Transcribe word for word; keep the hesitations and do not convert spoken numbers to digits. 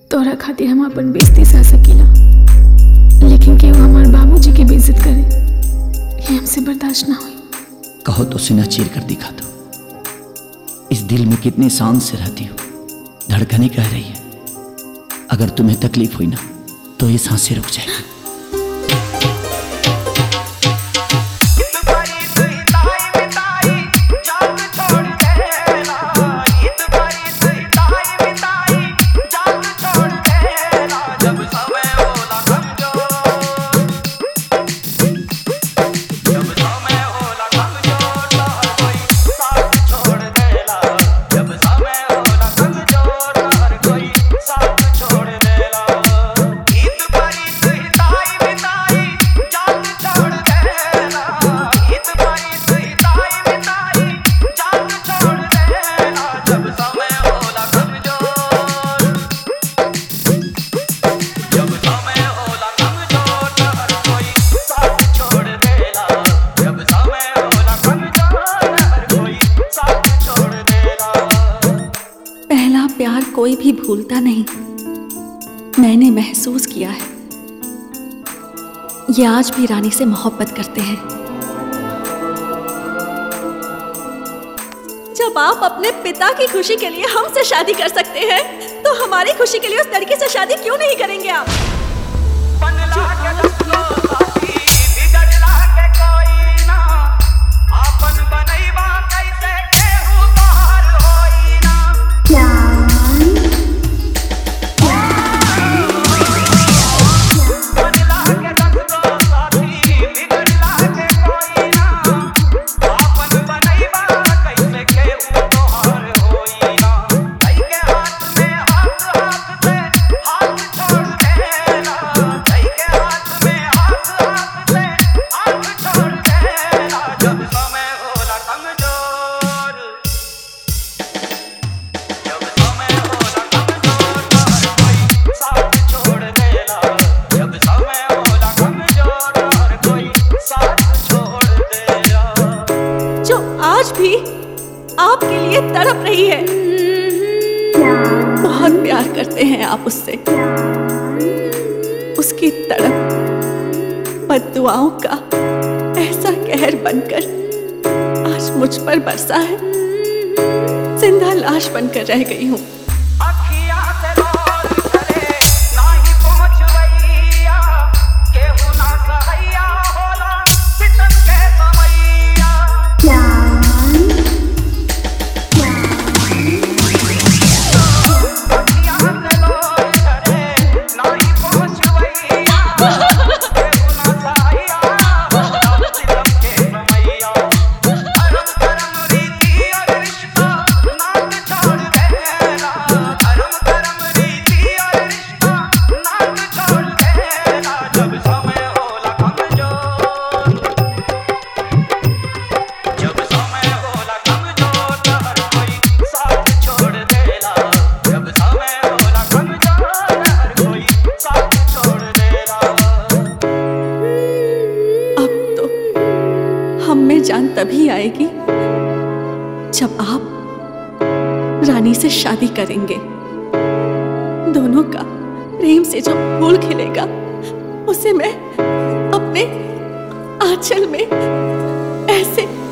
तोरा खातिर हम अपन बेइज्जती सह सकीला, लेकिन केहू हमार बाबूजी के बेइज्जत करे ये हमसे बर्दाश्त ना हुई। कहो तो सीना चीर कर दिखा दो। इस दिल में कितनी सांस से रहती हो, धड़कनें कह रही है। अगर तुम्हें तकलीफ हुई ना तो ये सांसें रुक जाएगी। प्यार कोई भी भूलता नहीं, मैंने महसूस किया है। ये आज भी रानी से मोहब्बत करते हैं। जब आप अपने पिता की खुशी के लिए हमसे शादी कर सकते हैं, तो हमारी खुशी के लिए उस लड़की से शादी क्यों नहीं करेंगे आप? आज भी आपके लिए तड़प रही है। बहुत प्यार करते हैं आप उससे। उसकी तड़प बद्दुआओं का ऐसा कहर बनकर आज मुझ पर बरसा है। जिंदा लाश बनकर रह गई हूँ। में जान तभी आएगी जब आप रानी से शादी करेंगे। दोनों का प्रेम से जो फूल खिलेगा उसे मैं अपने आंचल में ऐसे